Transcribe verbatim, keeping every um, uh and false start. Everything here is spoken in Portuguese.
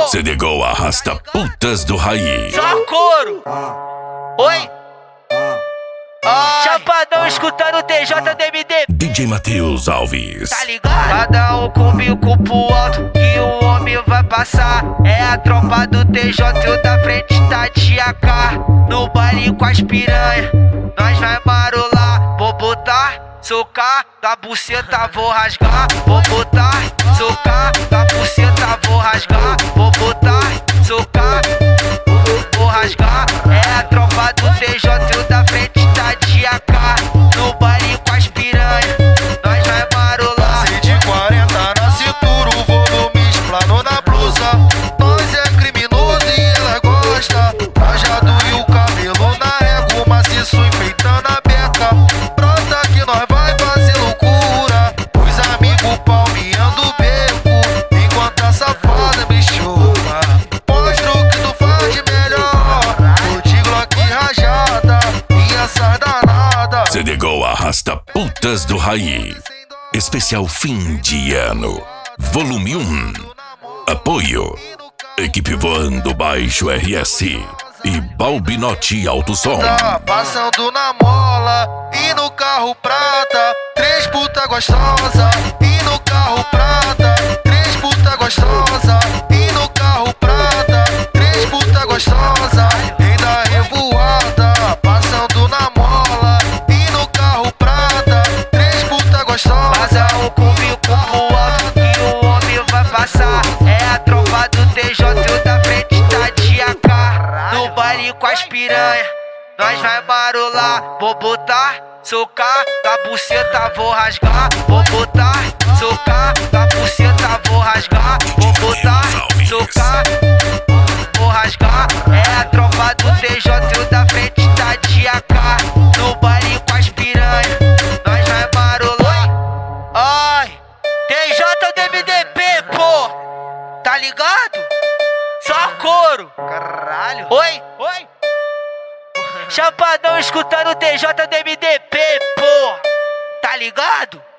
C D Gol arrasta putas do Raí. Só couro. Oi? Chapadão escutando T J D M D. D J Matheus Alves. Tá ligado? Cada um com o bico pro alto que o homem vai passar. É a tropa do T J e o da frente tá de A K. No baile com as piranha, nós vai marolar. Vou botar, socar, da buceta vou rasgar. Vou botar, socar, da buceta vou rasgar. Vou botar, socar, vou rasgar. É a tropa do T J e o da frente tá de A K. No baile com as piranha, nós vai marolar. cento e quarenta na cintura, o volume explanou na blusa. Nós é criminoso e ela gosta. Trajado e o cabelo na régua, maciço enfeitando a beca. Brota que nós vai fazer loucura. Os amigos palmeando o beco, enquanto a safada me chupa. Mostra o que tu faz de melhor. Eu digo aqui rajada e essa danada. C D Gol arrasta putas do Raí. Especial fim de ano. Volume um. Apoio. Equipe Voando Baixo R S e Balbinotti Alto Som. Tá passando na mola e no carro prata, três puta gostosa. E no carro prata, três puta gostosa. E no carro prata, três puta gostosa. Ainda revoada, passando na mola e no carro prata, três puta gostosa. Passa um comigo pro alto que o homem vai passar. É a tropa do T J e o da frente tá de A K. No baile com as piranha, nós vai marolar. Vou botar, socar, da buceta vou rasgar. Vou botar, socar, da buceta vou rasgar. Vou botar, socar, vou rasgar. É a tropa do T J e o da frente tá de A K. No baile com as piranha, nós vai marolar. Ai, T J D M D P, pô, tá ligado? Só couro. Caralho. Oi? Oi? Chapadão escutando T J D M D P, pô, tá ligado?